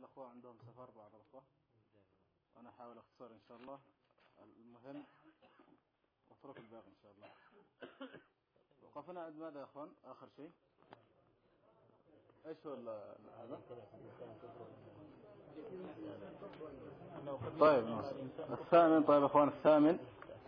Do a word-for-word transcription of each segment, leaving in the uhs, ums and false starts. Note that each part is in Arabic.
الأخوة عندهم سفر بعض الأخوة، وأنا أحاول أختصر إن شاء الله المهم واترك الباقي إن شاء الله. وقفنا عند ماذا يا أخوان؟ آخر شيء إيش هو هذا؟ طيب الثامن. طيب أخوان الثامن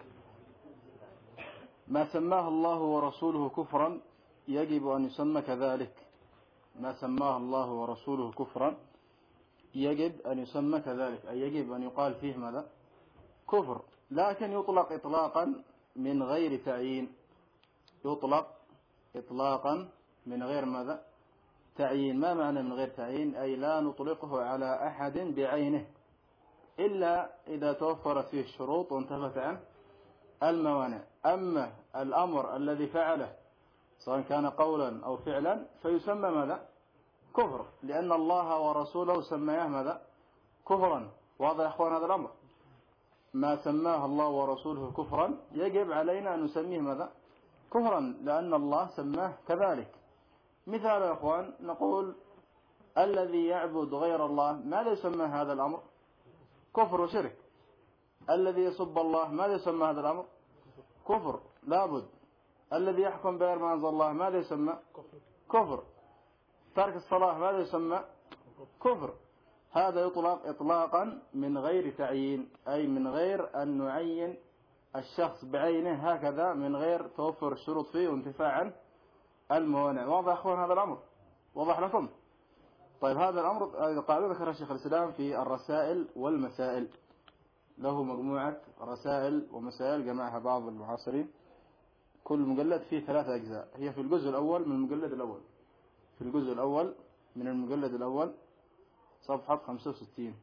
ما سماه الله ورسوله كفرا يجب أن يسمى كذلك. ما سماه الله ورسوله كفرا يجب أن يسمى كذلك، أي يجب أن يقال فيه ماذا؟ كفر، لكن يطلق إطلاقا من غير تعيين. يطلق إطلاقا من غير ماذا؟ تعيين. ما معنى من غير تعيين؟ أي لا نطلقه على أحد بعينه إلا إذا توفرت فيه الشروط وانتفت عنه الموانع. أما الأمر الذي فعله سواء كان قولا أو فعلا فيسمى ماذا؟ كفر، لأن الله ورسوله سمياه ماذا؟ كفرا. واضح يا أخوان هذا الأمر؟ ما سماه الله ورسوله كفرا يجب علينا أن نسميه ماذا؟ كفرا، لأن الله سماه كذلك. مثال يا أخوان نقول الذي يعبد غير الله ماذا يسمى هذا الأمر؟ كفر وشرك. الذي يسب الله ماذا يسمى هذا الأمر؟ كفر لابد. الذي يحكم بغير ما أنزل الله ماذا يسمى؟ كفر. ترك الصلاة ماذا يسمى؟ كفر. هذا يطلق إطلاقا من غير تعيين، أي من غير أن نعين الشخص بعينه هكذا من غير توفر الشروط فيه وانتفاع عنه الموانع. واضح أخوان هذا الأمر؟ واضح لكم؟ طيب هذا الأمر قال ذكر الشيخ الإسلام في الرسائل والمسائل، له مجموعة رسائل ومسائل جمعها بعض المعاصرين، كل مجلد فيه ثلاثة أجزاء. هي في الجزء الأول من المجلد الأول، في الجزء الأول من المجلد الأول صفحة خمسة وستين،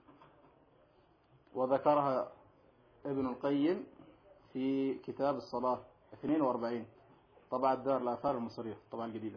وذكرها ابن القيم في كتاب الصلاة اثنين وأربعين، طبعا دار الآثار المصرية طبعا الجديدة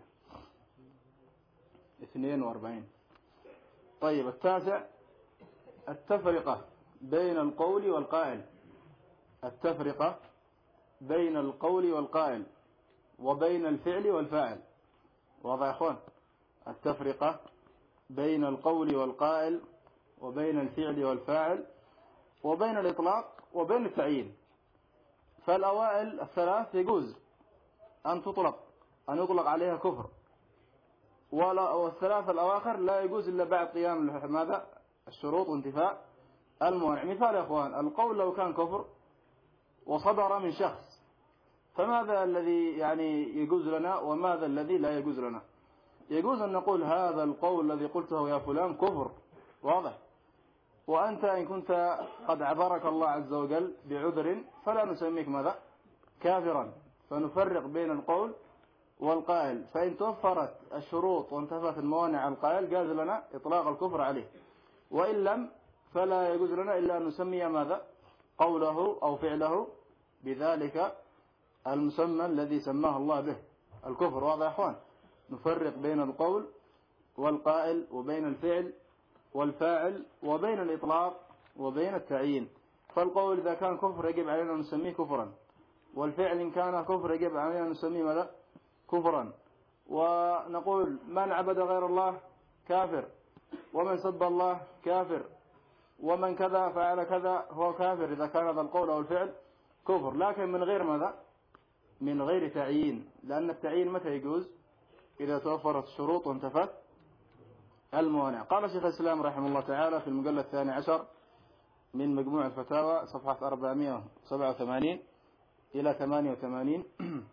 اثنين وأربعين. طيب التاسع التفرقة بين القول والقائل. التفرقة بين القول والقائل وبين الفعل والفاعل. واضح يا أخوان؟ التفرقة بين القول والقائل وبين الفعل والفاعل وبين الإطلاق وبين التعيين. فالأوائل الثلاث يجوز أن تطلق أن يطلق عليها كفر، والثلاث الأواخر لا يجوز إلا بعد قيام ماذا؟ الشروط وانتفاء الموانع. مثال يا أخوان القول لو كان كفر وصدر من شخص فماذا الذي يعني يجوز لنا وماذا الذي لا يجوز لنا؟ يجوز أن نقول هذا القول الذي قلته يا فلان كفر، واضح، وأنت إن كنت قد عذرك الله عز وجل بعذر فلا نسميك ماذا؟ كافرا. فنفرق بين القول والقائل، فإن توفرت الشروط وانتفت الموانع القائل جاز لنا إطلاق الكفر عليه، وإن لم فلا يجوز لنا إلا أن نسمي ماذا؟ قوله أو فعله بذلك المسمى الذي سماه الله به الكفر. واضح يا أخوان؟ نفرق بين القول والقائل وبين الفعل والفاعل وبين الإطلاق وبين التعيين. فالقول إذا كان كفر يجب علينا أن نسميه كفرا، والفعل إن كان كفر يجب علينا أن نسميه ماذا؟ كفرا. ونقول من عبد غير الله كافر، ومن سب الله كافر، ومن كذا فعل كذا هو كافر إذا كان هذا القول أو الفعل كفر، لكن من غير ماذا؟ من غير تعيين، لأن التعيين متى يجوز؟ إذا توفرت الشروط وانتفت الموانع. قال شيخ الإسلام رحمه الله تعالى في المجلد الثاني عشر من مجموع الفتاوى صفحة أربعمائة وسبعة وثمانين إلى ثمانية وثمانين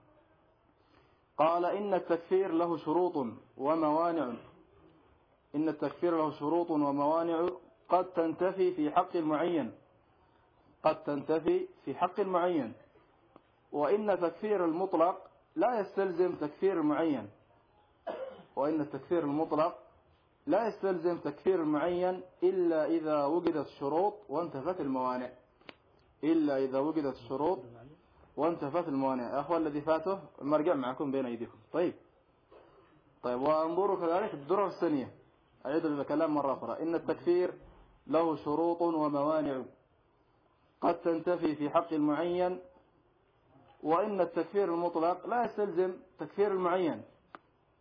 قال إن التكفير له شروط وموانع. إن التكفير له شروط وموانع قد تنتفي في حق المعين، قد تنتفي في حق المعين. وإن تكفير المطلق لا يستلزم تكفير المعين، وإن التكفير المطلق لا يستلزم تكفير المعين إلا إذا وجدت الشروط وانتفت الموانع، إلا إذا وجدت الشروط وانتفت الموانع. يا أخوان الذي فاته المرجع معكم بين أيديكم. طيب طيب وانظروا كذلك الدرر الثانية، أعيد الكلام مرة أخرى. إن التكفير له شروط وموانع قد تنتفي في حق المعين، وإن التكفير المطلق لا يستلزم تكفير المعين،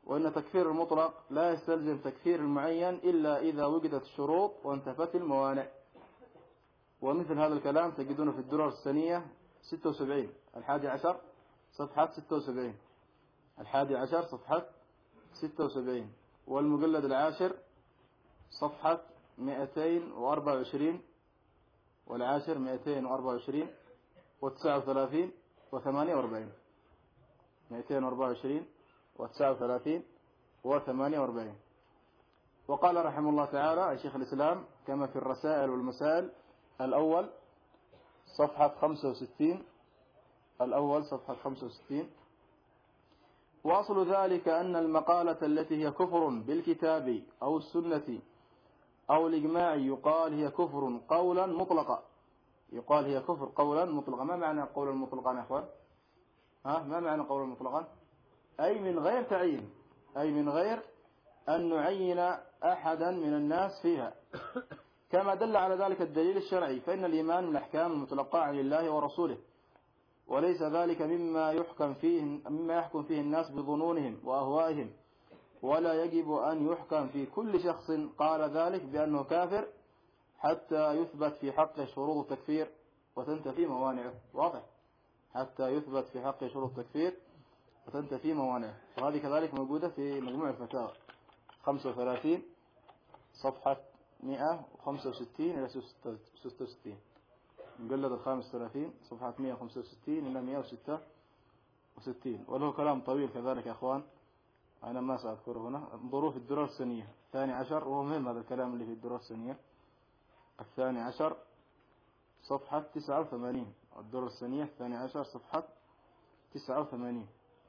وأن تكفير المطلق لا يستلزم تكفير المعين إلا إذا وجدت الشروط وانتفت الموانع. ومثل هذا الكلام تجدونه في الدرر السنية ستة وسبعين الحادي عشر صفحة ستة وسبعين، الحادي عشر صفحة ستة وسبعين، والمجلد العاشر صفحة مئتين وأربعة وعشرين، والعاشر مئتين وأربعة وعشرين وتسعة وثلاثين وثمانية وأربعين، مئتين وأربعة وعشرين وتسعة وثلاثين وثمانية وأربعين. وقال رحمه الله تعالى شيخ الإسلام كما في الرسائل والمسائل الأول صفحة خمسة وستين، الأول صفحة خمسة وستين: وأصل ذلك أن المقالة التي هي كفر بالكتاب أو السنة أو الإجماع يقال هي كفر قولا مطلقا. يقال هي كفر قولا مطلقا. ما معنى قولا مطلقا يا أخوان؟ ها ما معنى قولا مطلقا؟ أي من غير تعيين، أي من غير أن نعين أحدا من الناس فيها، كما دل على ذلك الدليل الشرعي. فإن الإيمان من الأحكام المتلقاة عن الله ورسوله، وليس ذلك مما يحكم فيه مما يحكم فيه الناس بظنونهم وأهوائهم، ولا يجب أن يحكم في كل شخص قال ذلك بأنه كافر حتى يثبت في حقه شروط التكفير وتنتفي موانعه. واضح؟ حتى يثبت في حقه شروط التكفير وتنتفي موانعه. وهذه كذلك موجودة في مجموع الفتاوى خمسة وثلاثين صفحة مئة وخمسة وستين إلى ستة وستين، مجلد الخامس ثلاثين صفحة مئة وخمسة وستين إلى مئة وستة وستين. وله كلام طويل كذلك يا أخوان، أنا ما سأذكره هنا. انظروا في الدرر السنية الثاني عشر، وهو مهم هذا الكلام اللي في الدرر السنية الثاني عشر صفحة تسعة وثمانين، الدرر السنية الثاني عشر صفحة تسعة وثمانين.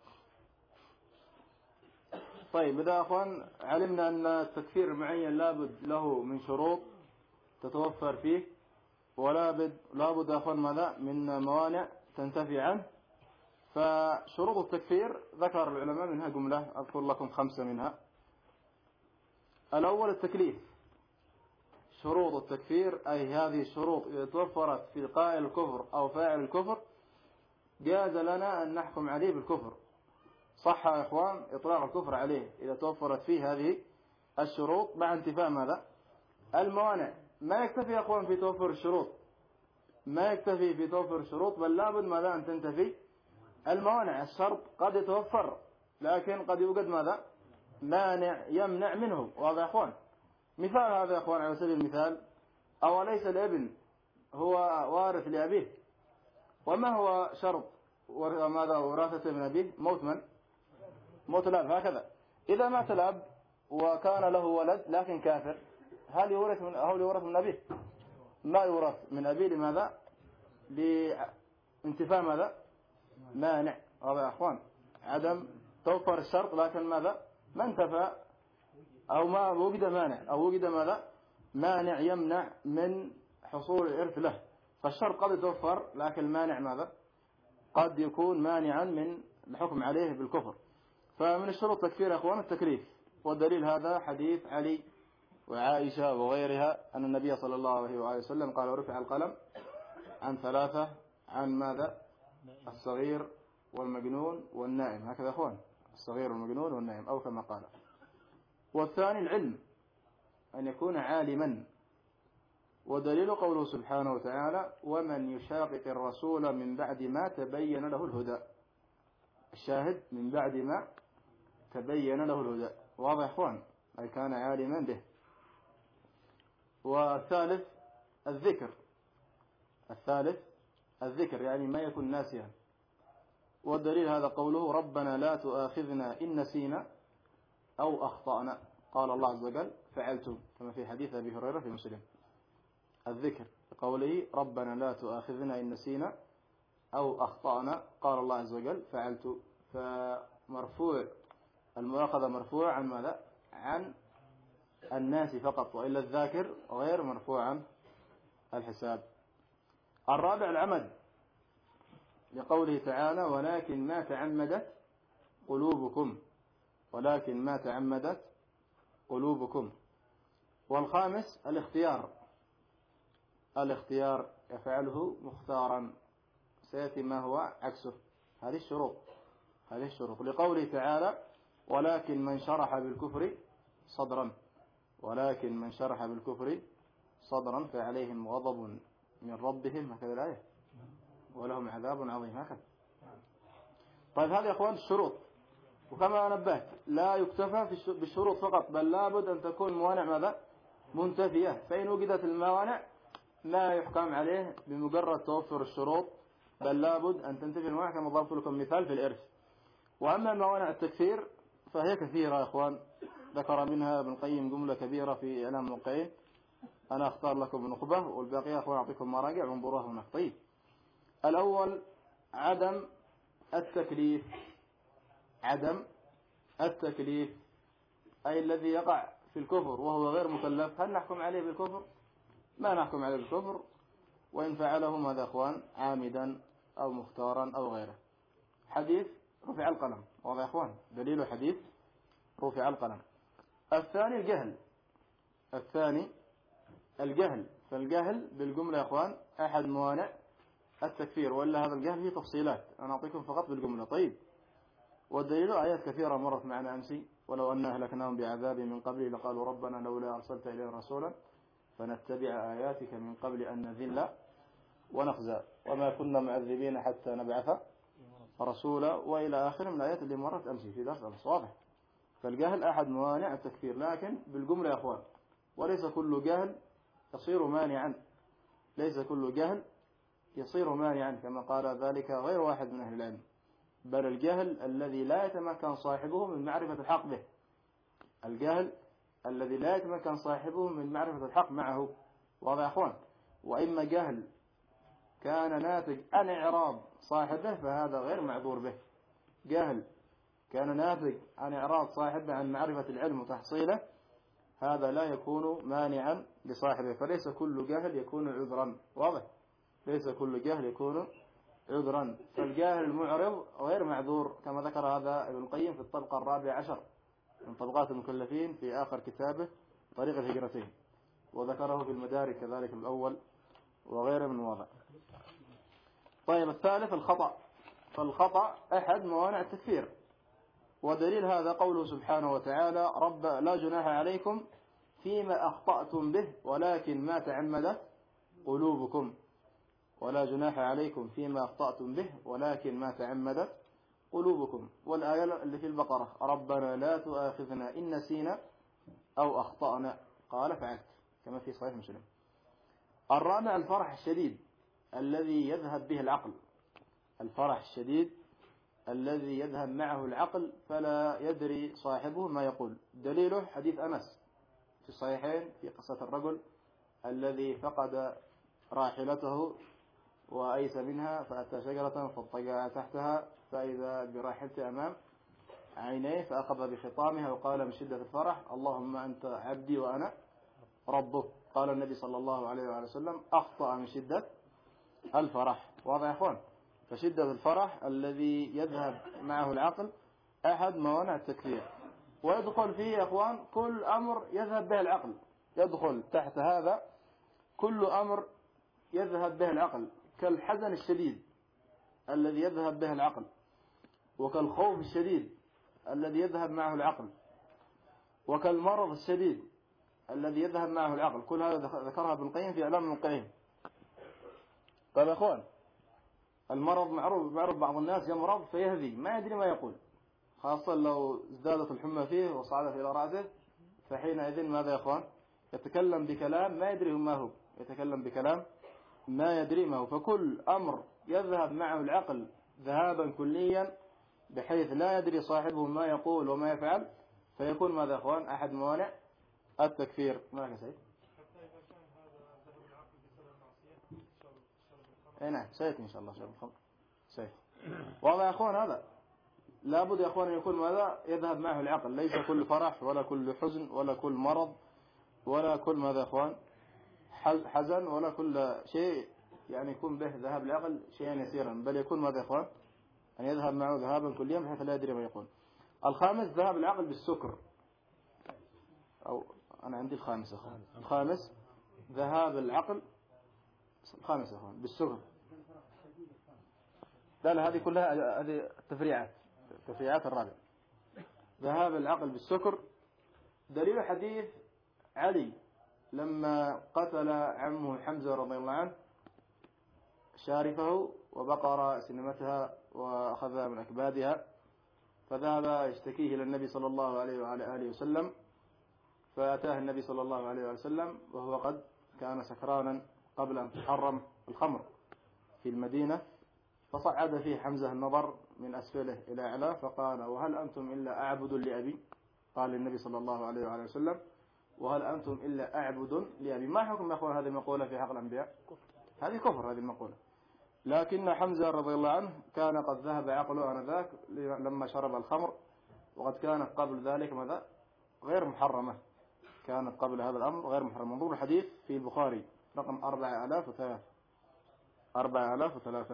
طيب إذا أخوان علمنا أن التكفير المعين لابد له من شروط تتوفر فيه، ولا بد لابد أخوان ماذا من موانع تنتفي عنه. فشروط التكفير ذكر العلماء منها جملة، أذكر لكم خمسة منها. الأول التكليف. شروط التكفير أي هذه الشروط إذا توفرت في قائل الكفر أو فاعل الكفر جاز لنا أن نحكم عليه بالكفر. صح يا إخوان إطلاق الكفر عليه إذا توفرت فيه هذه الشروط مع انتفاء ماذا الموانع. ما يكتفي يا إخوان في توفر الشروط، ما يكتفي في توفر الشروط، بل لابد ماذا أن تنتفي الموانع. الشرط قد يتوفر لكن قد يوجد ماذا مانع يمنع منه. وهذا يا إخوان مثال هذا يا إخوان على سبيل المثال: أوليس الابن هو وارث لأبيه؟ وما هو شرط ماذا وراثته من أبيه؟ موت من؟ موت الأب. هكذا إذا مات الأب وكان له ولد لكن كافر، هل يورث من هل يورث من أبيه؟ ما يورث من أبيه. لماذا؟ لانتفاء ماذا مانع. هذا يا أخوان عدم توفر الشرط لكن ماذا ما انتفى أو ما وجد مانع أو وجد ماذا مانع يمنع من حصول الإرث له. فالشرط قد يتوفر لكن المانع ماذا قد يكون مانعا من الحكم عليه بالكفر. فمن الشروط التكفير يا أخوان التكليف، والدليل هذا حديث علي وعائشة وغيرها أن النبي صلى الله عليه وآله وسلم قال: رفع القلم عن ثلاثة، عن ماذا الصغير والمجنون والنائم. هكذا يا أخوان الصغير والمجنون والنائم أو كما قال. والثاني العلم، أن يكون عالما. ودليل قوله سبحانه وتعالى: ومن يشاقق الرسول من بعد ما تبين له الهدى. الشاهد من بعد ما تبين له الهدى. واضح يا إخوان أي كان عالما به. والثالث الذكر، الثالث الذكر يعني ما يكون ناسيا. والدليل هذا قوله: ربنا لا تؤاخذنا إن نسينا أو أخطأنا. قال الله عز وجل: فعلتم، كما في حديث أبي هريرة في مسلم. الذكر قوله: ربنا لا تؤاخذنا إن نسينا أو أخطأنا، قال الله عز وجل: فعلت. فمرفوع المؤاخذة مرفوع عن ماذا عن الناس فقط، وإلا الذاكر غير مرفوع عن الحساب. الرابع العمد، لقوله تعالى: ولكن ما تعمدت قلوبكم، ولكن ما تعمدت قلوبكم. والخامس الاختيار، الاختيار يفعله مختارا، سيأتي ما هو عكسه. هذه الشروط، هذه الشروط لقوله تعالى: ولكن من شرح بالكفر صدرا ولكن من شرح بالكفر صدرا فعليهم غضب من ربهم، هكذا الآية، ولهم عذاب عظيم. هكذا. طيب هذه يا أخوان الشروط. وكما نبهت لا يكتفى بالشروط فقط، بل لابد أن تكون موانع ماذا؟ منتفية. فإن وجدت الموانع لا يحكم عليه بمجرد توفر الشروط، بل لابد أن تنتفي الموانع، كما ضربت لكم مثال في الإرث. وأما موانع التكفير فهي كثيرة يا أخوان، ذكر منها ابن القيم جملة كبيرة في إعلام الموقعين، أنا أختار لكم نخبة والباقي يا أخوان أعطيكم مراجع وانظروها هناك. طيب الأول عدم التكليف. عدم التكليف أي الذي يقع في الكفر وهو غير مكلف، هل نحكم عليه بالكفر؟ ما نحكم عليه بالكفر، وإن فعله ماذا أخوان؟ عامدا أو مختارا أو غيره. حديث رفع القلم، واضح يا أخوان؟ دليل حديث رفع القلم. الثاني الجهل. الثاني الجهل، فالجهل بالجملة يا أخوان أحد موانع التكفير، ولا هذا الجهل فيه تفصيلات، أنا أعطيكم فقط بالجملة. طيب والدليل آيات كثيرة مرت معنا أمسي، ولو أن أهلكناهم بعذاب من قبل لقالوا ربنا لولا أرسلت إلينا رسولا فنتبع آياتك من قبل أن نذل ونخزى وما كنا معذبين حتى نبعث رسولا، وإلى آخر من الآيات اللي مرت أمسي في درس أمس. واضح؟ فالجهل أحد موانع التكفير، لكن بالجملة يا أخوان، وليس كل جهل يصير مانعا، ليس كل جهل يصير مانعا كما قال ذلك غير واحد من أهل العلم، بل الجهل الذي لا يتمكن صاحبه من معرفة الحق به، الجهل الذي لا يتمكن صاحبه من معرفة الحق معه. واضح يا أخوان؟ وإما جهل كان ناتج عن إعراض صاحبه فهذا غير معذور به، جهل كان ناتج عن إعراض صاحبه عن معرفة العلم وتحصيله هذا لا يكون مانعا لصاحبه، فليس كل جهل يكون عذرا. واضح؟ ليس كل جهل يكون عذرا، فالجاهل المعرض غير معذور، كما ذكر هذا ابن القيم في الطبقة الرابعة عشر من طبقات المكلفين في آخر كتابه طريق الهجرتين، وذكره في المدارك كذلك الأول وغيره من واضح. طيب الثالث الخطأ، فالخطأ أحد موانع التكفير، ودليل هذا قوله سبحانه وتعالى رب لا جناح عليكم فيما أخطأتم به ولكن ما تعمدت قلوبكم، ولا جناح عليكم فيما أخطأتم به ولكن ما تعمدت قلوبكم. والآية اللي في البقرة ربنا لا تؤاخذنا إن نسينا أو أخطأنا قال فعلت، كما في صحيح مسلم. الرابع الفرح الشديد الذي يذهب به العقل، الفرح الشديد الذي يذهب معه العقل فلا يدري صاحبه ما يقول. دليله حديث أنس في الصحيحين في قصة الرجل الذي فقد راحلته وأيس منها فأتى شجرة فاضطجع تحتها فإذا براحلته أمام عينيه فأخذ بخطامها وقال من شدة الفرح اللهم أنت عبدي وأنا ربك. قال النبي صلى الله عليه وسلم أخطأ من شدة الفرح. واضح يا أخوان؟ فشدة الفرح الذي يذهب معه العقل أحد موانع التكفير، ويدخل فيه يا أخوان كل أمر يذهب به العقل، يدخل تحت هذا كل أمر يذهب به العقل، كالحزن الشديد الذي يذهب به العقل، وكالخوف الشديد الذي يذهب معه العقل، وكالمرض الشديد الذي يذهب معه العقل. كل هذا ذكرها ابن القيم في إعلام الموقعين. طيب يا أخوان، المرض معروف، معروف بعض الناس يمرض فيهذي ما يدري ما يقول، خاصة لو ازدادت الحمى فيه وصعدت إلى رأسه، فحينئذ ماذا يا أخوان؟ يتكلم بكلام ما يدري ما هو، يتكلم بكلام ما يدري ما هو. فكل أمر يذهب معه العقل ذهابا كليا بحيث لا يدري صاحبه ما يقول وما يفعل فيكون ماذا يا أخوان؟ أحد موانع التكفير. ما سيد؟ اي نعم سيأتي إن شاء الله شرب الخمر سيأتي. واضح يا أخوان؟ هذا لابد يا أخوان أن يكون ماذا؟ يذهب معه العقل، ليس كل فرح ولا كل حزن ولا كل مرض ولا كل ماذا يا أخوان؟ حزن ولا كل شيء يعني يكون به ذهاب العقل شيئا يسيرا، بل يكون ماذا يا أخوان؟ أن يذهب معه ذهابا كليا بحيث لا يدري ما يقول. الخامس ذهاب العقل بالسكر، أو أنا عندي الخامس يا أخوان، الخامس ذهاب العقل، الخامس يا أخوان بالسكر. لا لا هذه كلها هذه تفريعات، تفريعات الرابع. ذهاب العقل بالسكر دليل حديث علي لما قتل عمه حمزة رضي الله عنه شارفه وبقر سنمتها وأخذها من أكبادها، فذهب يشتكيه إلى النبي صلى الله عليه وعلى آله وسلم، فأتاه النبي صلى الله عليه وآله وسلم وهو قد كان سكرانا قبل أن تحرم الخمر في المدينة، فصعد فيه حمزة النظر من أسفله إلى أعلاه فقال: وهل أنتم إلا أعبد لأبي؟ قال النبي صلى الله عليه وآله وسلم: وهل أنتم إلا أعبد لأبي؟ ما حكم يا أخوان هذه المقولة في حق الأنبياء؟ هذه كفر هذه المقولة. لكن حمزة رضي الله عنه كان قد ذهب عقله آنذاك لما شرب الخمر، وقد كانت قبل ذلك ماذا؟ غير محرمة، كانت قبل هذا الأمر غير محرمة. منظور الحديث في البخاري رقم أربعة آلاف وثلاثة أربعة آلاف وثلاثة.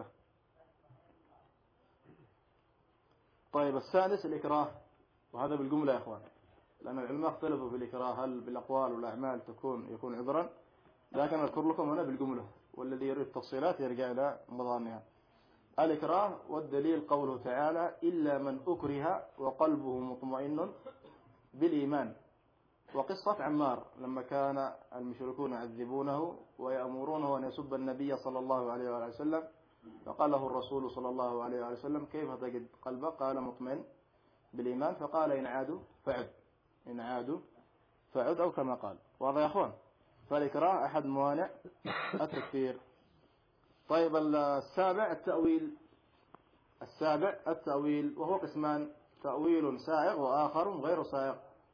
طيب السادس الإكراه، وهذا بالجملة يا أخوان، لأن العلماء اختلفوا في الإكراه هل بالأقوال والأعمال تكون يكون عذرا، لكن أذكر لكم هنا بالجملة، والذي يريد التفصيلات يرجع إلى مضامها. الإكراه والدليل قوله تعالى: إلا من أكره وقلبه مطمئن بالإيمان. وقصة عمار لما كان المشركون يعذبونه ويأمرونه أن يسب النبي صلى الله عليه وآله وسلم، فقال له الرسول صلى الله عليه وآله وسلم: كيف تجد قلبك؟ قال: مطمئن بالإيمان. فقال: إن عادوا فعد، إن عادوا فعد، أو كما قال. واضح يا أخوان؟ فالإكراه أحد موانع التكفير. طيب السابع التأويل. السابع التأويل، وهو قسمان: تأويل سائغ وآخر غير سائغ.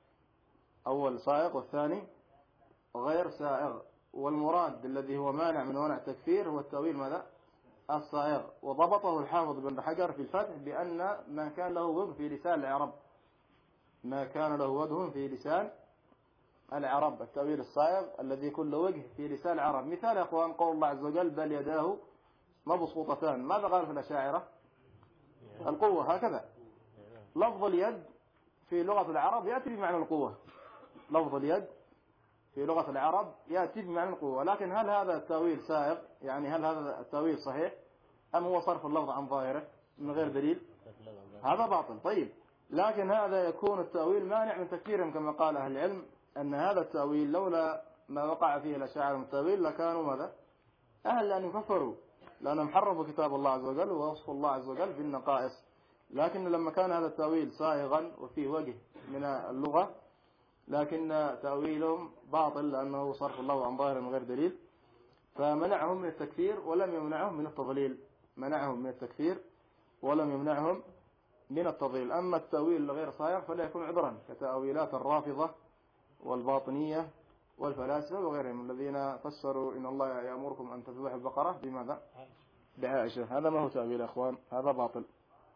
أول سائغ والثاني غير سائغ. والمراد الذي هو مانع من موانع التكفير هو التأويل ماذا؟ السائغ. وضبطه الحافظ بن حجر في الفتح بأن ما كان له وجه في لسان العرب، ما كان له وجه في لسان العرب. التأويل الصائغ الذي يكون له وجه في لسان العرب. مثال يا أخوان قول الله عز وجل: بل يداه مبسوطتان. ماذا قال في الأشاعرة؟ القوة. هكذا لفظ اليد في لغة العرب يأتي بمعنى القوة، لفظ اليد في لغة العرب يأتي بمعنى القوة. لكن هل هذا التأويل سائغ؟ يعني هل هذا التأويل صحيح أم هو صرف اللفظ عن ظاهره من غير دليل؟ هذا باطل. طيب، لكن هذا يكون التأويل مانع من تكفيرهم كما قال أهل العلم أن هذا التأويل لولا ما وقع فيه الأشاعرة من التأويل لكانوا ماذا؟ أهل أن يكفروا، لأنهم حرفوا كتاب الله عز وجل ووصف الله عز وجل بالنقائص. لكن لما كان هذا التأويل صائغا وفيه وجه من اللغة، لكن تأويلهم باطل لأنه صرف الله عن ظاهر من غير دليل، فمنعهم من التكفير ولم يمنعهم من التضليل. منعهم من التكفير ولم يمنعهم من التضليل. أما التأويل الغير صائغ فلا يكون عذرا، كتأويلات الرافضة والباطنية والفلاسفة وغيرهم الذين فسروا إن الله يأمركم أن تذبحوا البقرة بماذا؟ بعائشة. هذا ما هو تأويل يا أخوان، هذا باطل.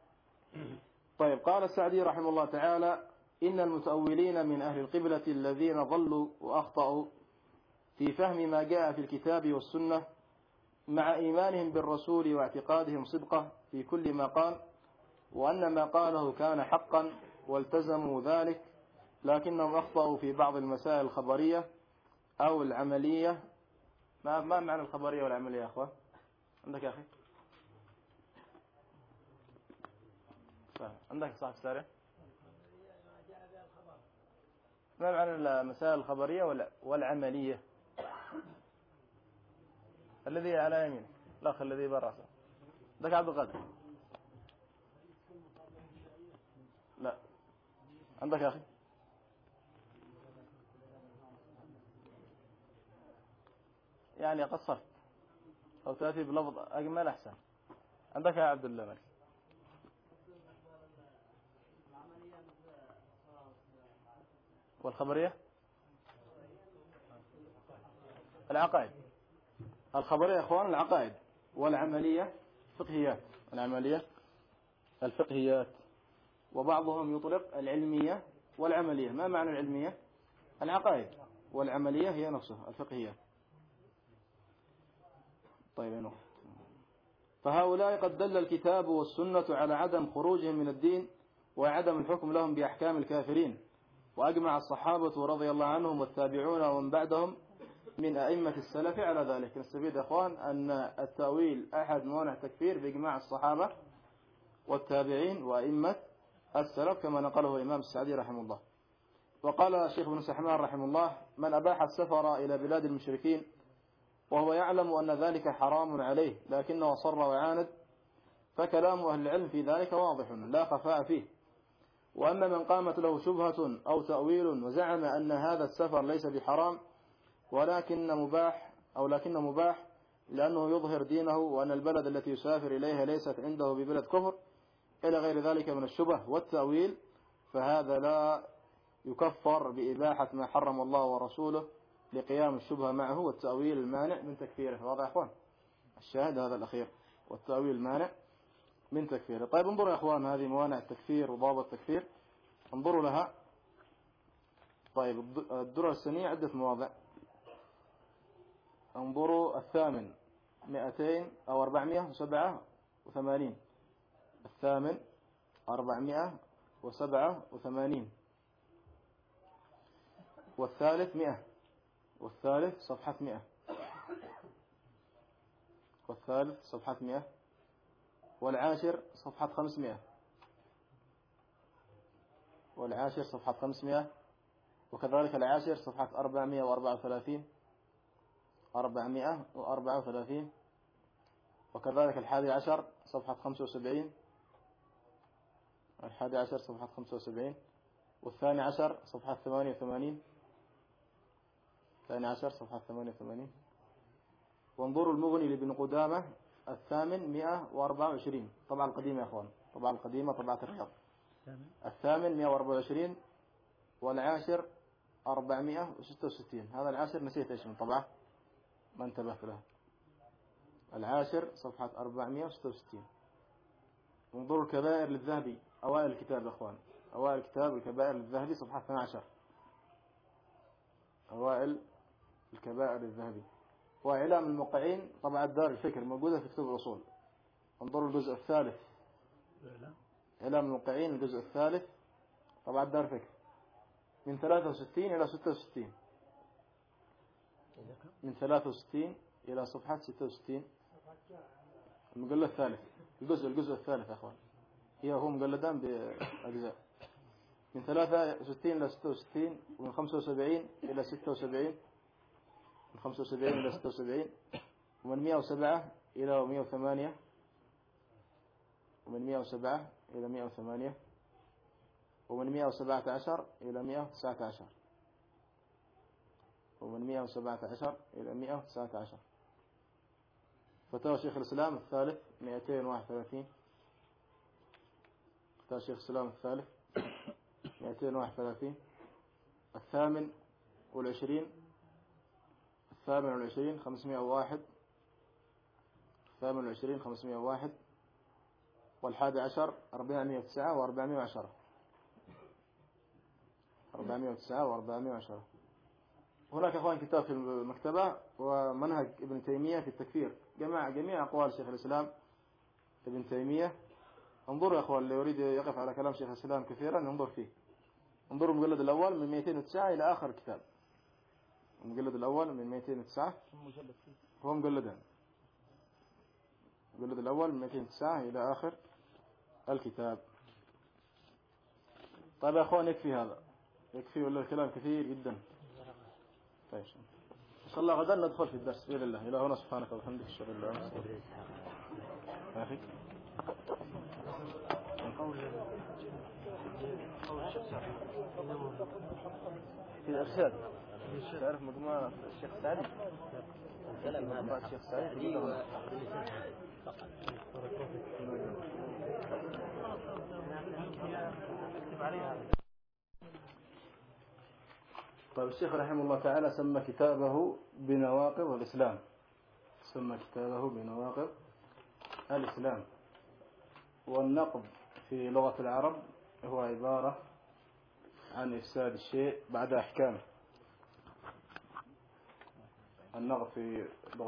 طيب، قال السعدي رحمه الله تعالى: إن المتأولين من أهل القبلة الذين ضلوا وأخطأوا في فهم ما جاء في الكتاب والسنة مع إيمانهم بالرسول واعتقادهم صدقه في كل ما قال، وأن ما قاله كان حقا والتزموا ذلك، لكنهم أخطأوا في بعض المسائل الخبرية أو العملية. ما ما معنى الخبرية والعملية يا أخوة؟ عندك يا أخي؟ عندك صاحب سارع؟ ما معنى المسائل الخبرية والعملية؟ الذي على يمينك، الأخ الذي براسه. عندك عبد القادر؟ لا. عندك يا أخي؟ يعني قصرت أو تأتي بلفظ أجمل أحسن. عندك يا عبد الله مالك؟ والخبرية؟ العقائد. الخبرية يا أخوان العقائد، والعملية فقهيات. العملية الفقهيات، وبعضهم يطلق العلمية والعملية. ما معنى العلمية؟ العقائد، والعملية هي نفسها الفقهيات. طيب يا نوح. فهؤلاء قد دل الكتاب والسنة على عدم خروجهم من الدين وعدم الحكم لهم بأحكام الكافرين، وأجمع الصحابة رضي الله عنهم والتابعون ومن بعدهم من أئمة السلف على ذلك. نستفيد يا أخوان أن التأويل أحد موانع التكفير بإجماع الصحابة والتابعين وأئمة السلف كما نقله الإمام السعدي رحمه الله. وقال الشيخ بن سحمان رحمه الله: من أباح السفر إلى بلاد المشركين وهو يعلم أن ذلك حرام عليه لكنه صر وعاند فكلام أهل العلم في ذلك واضح لا خفاء فيه. وأما من قامت له شبهة أو تأويل وزعم أن هذا السفر ليس بحرام ولكن مباح أو لكنه مباح لأنه يظهر دينه وأن البلد التي يسافر إليها ليست عنده ببلد كفر إلى غير ذلك من الشبه والتأويل، فهذا لا يكفر بإباحة ما حرم الله ورسوله لقيام الشبهة معه والتأويل المانع من تكفيره. واضح يا أخوان؟ الشاهد هذا الأخير، والتأويل المانع من تكفيره. طيب انظروا يا أخوان، هذه موانع التكفير وضابط التكفير انظروا لها. طيب الدرر السنية عدة مواضع. انظروا الثامن مئتين أو أربعمائة وسبعة وثمانين، الثامن أربعمائة وسبعة وثمانين، والثالث مئة، والثالث صفحة مئة، والثالث صفحة مئة، والعاشر صفحة خمسمائة، والعاشر صفحة خمسمائة، وكذلك العاشر صفحة أربعمائة وأربعة وثلاثين، أربعمائة وأربعة وثلاثين، وكذلك الحادي عشر صفحة خمسة وسبعين، الحادي عشر صفحة خمسة وسبعين، والثاني عشر صفحة ثمانية وثمانين، الثاني عشر صفحة ثمانية وثمانين. وانظروا المغني لابن قدامة الثامن مئة وأربعة وعشرين، طبعا القديمة يا أخوان، طبعا القديمة طبعة الرياض، الثامن مئة وأربعة وعشرين، والعاشر أربعمائة وستة وستين. هذا العاشر نسيت إيش من طبعه ما انتبهت له، العاشر صفحة أربعمائة وستة وستين. انظروا الكبائر للذهبي، أوائل الكتاب يا أخوان، أوائل الكتاب الكبائر للذهبي صفحة اثنتا عشرة، أوائل الكبائر للذهبي. وإعلام الموقعين طبعا دار الفكر موجودة في كتب الأصول. انظروا الجزء الثالث، إعلام الموقعين الجزء الثالث طبعا دار الفكر من ثلاثة وستين إلى ستة وستين، من ثلاثة وستين إلى صفحة ستة وستين، المجلد الثالث، الجزء الجزء الثالث يا أخوان، هي هو مجلدان بأجزاء، من ثلاثة وستين إلى ستة وستين، ومن خمسة وسبعين إلى ستة وسبعين، من خمسة وسبعين إلى ستة وسبعين، ومن مئة وسبعة إلى مئة وثمانية، ومن مئة وسبعة إلى مئة وثمانية، ومن مئة وسبعة عشر إلى مئة وتسعة عشر، ومن مئة وسبعة عشر إلى مئة وتسعة عشر. فتاوى شيخ الإسلام الثالث مئتين وواحد وثلاثين، فتاوى شيخ الإسلام الثالث مئتين وواحد وثلاثين، الثامن والعشرين، الثامن والعشرين خمسمائة وواحد، الثامن والعشرين خمسمائة وواحد، والحادي عشر أربعمائة وتسعة وأربعمائة وعشرة، أربعمائة وتسعة وأربعمائة وعشرة. هناك أخوان كتاب في المكتبة ومنهج ابن تيمية في التكفير، جمع جميع أقوال شيخ الإسلام ابن تيمية. انظروا يا أخوان اللي يريد يقف على كلام شيخ الإسلام كثيرا انظر فيه. انظروا المجلد الأول من مئتين وتسعة إلى آخر الكتاب، المجلد الأول من مئتين وتسعة هو مجلدان، المجلد الأول من مئتين وتسعة إلى آخر الكتاب. طيب يا أخوان يكفي هذا، يكفي ولا الكلام كثير جدا؟ طيب إن شاء الله غدا ندخل في الدرس بإذن الله. إلى هنا سبحانك وبحمدك أشهد أن لا إله إلا أنت. أخي في الإرشاد تعرف مجموعة الشيخ سعدي، مجموعة الشيخ سعدي فقط. طيب الشيخ رحمه الله تعالى سمى كتابه بنواقض الإسلام، سمى كتابه بنواقض الإسلام. والنقض في لغة العرب هو عبارة عن إفساد الشيء بعد أحكامه. النقض في لغة